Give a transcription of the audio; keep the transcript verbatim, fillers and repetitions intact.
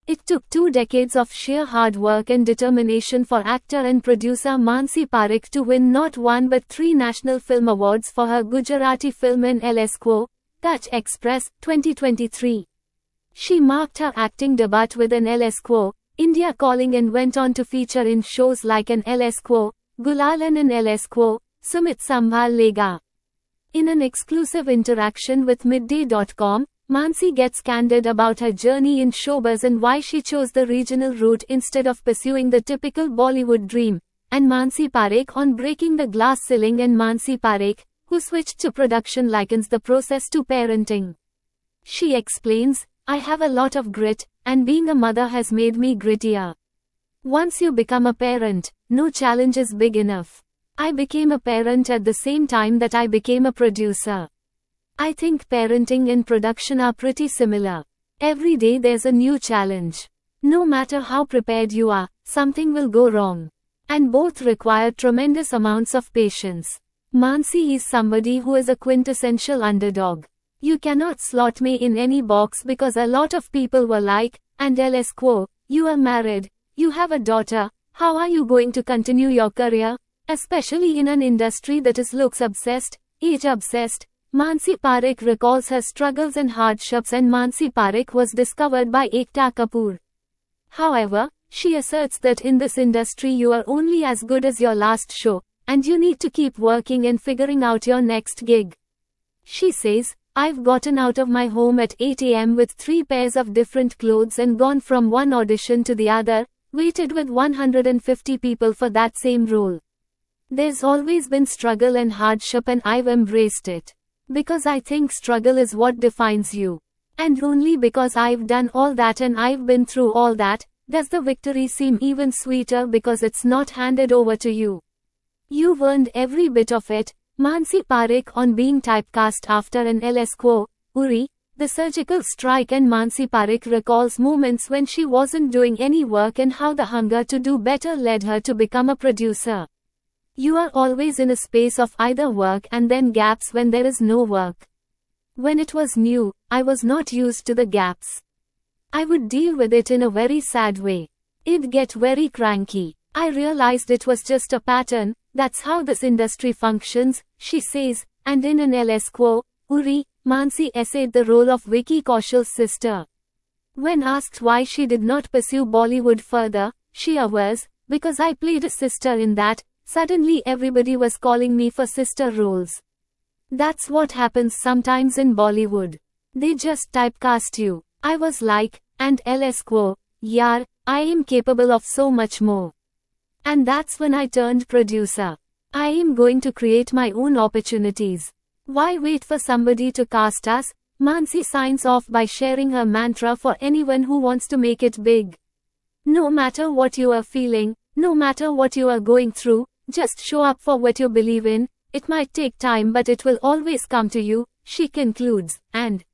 It took two decades of sheer hard work and determination for actor and producer Mansi Parekh to win not one but three National Film Awards for her Gujarati film in N L S Quo, Kutch Express, twenty twenty-three. She marked her acting debut with N L S Quo, India Calling, and went on to feature in shows like N L S Quo, Gulal, and N L S Quo, Sumit Sambhal Lega. In an exclusive interaction with Midday dot com, Mansi gets candid about her journey in showbiz and why she chose the regional route instead of pursuing the typical Bollywood dream, and Mansi Parekh on breaking the glass ceiling, and Mansi Parekh, who switched to production, likens the process to parenting. She explains, "I have a lot of grit, and being a mother has made me grittier. Once you become a parent, no challenge is big enough. I became a parent at the same time that I became a producer. I think parenting and production are pretty similar. Every day there's a new challenge. No matter how prepared you are, something will go wrong. And both require tremendous amounts of patience." Mansi is somebody who is a quintessential underdog. "You cannot slot me in any box because a lot of people were like, and N L S Quo, you are married, you have a daughter, how are you going to continue your career? Especially in an industry that is looks obsessed, age obsessed." Mansi Parekh recalls her struggles and hardships, and Mansi Parekh was discovered by Ekta Kapoor. However, she asserts that in this industry you are only as good as your last show, and you need to keep working and figuring out your next gig. She says, "I've gotten out of my home at eight a m with three pairs of different clothes and gone from one audition to the other, waited with one hundred fifty people for that same role. There's always been struggle and hardship, and I've embraced it. Because I think struggle is what defines you. And only because I've done all that and I've been through all that, does the victory seem even sweeter because it's not handed over to you. You've earned every bit of it." Mansi Parekh on being typecast after N L S Quo, Uri, the surgical strike, and Mansi Parekh recalls moments when she wasn't doing any work and how the hunger to do better led her to become a producer. "You are always in a space of either work and then gaps when there is no work. When it was new, I was not used to the gaps. I would deal with it in a very sad way. It'd get very cranky. I realized it was just a pattern, that's how this industry functions," she says, and in N L S Quo, Uri, Mansi essayed the role of Vicky Kaushal's sister. When asked why she did not pursue Bollywood further, she avers, "Because I played a sister in that, suddenly everybody was calling me for sister roles. That's what happens sometimes in Bollywood. They just typecast you. I was like, and N L S Quo, yaar, I am capable of so much more. And that's when I turned producer. I am going to create my own opportunities. Why wait for somebody to cast us?" Mansi signs off by sharing her mantra for anyone who wants to make it big. "No matter what you are feeling, no matter what you are going through, just show up for what you believe in. It might take time, but it will always come to you," she concludes, and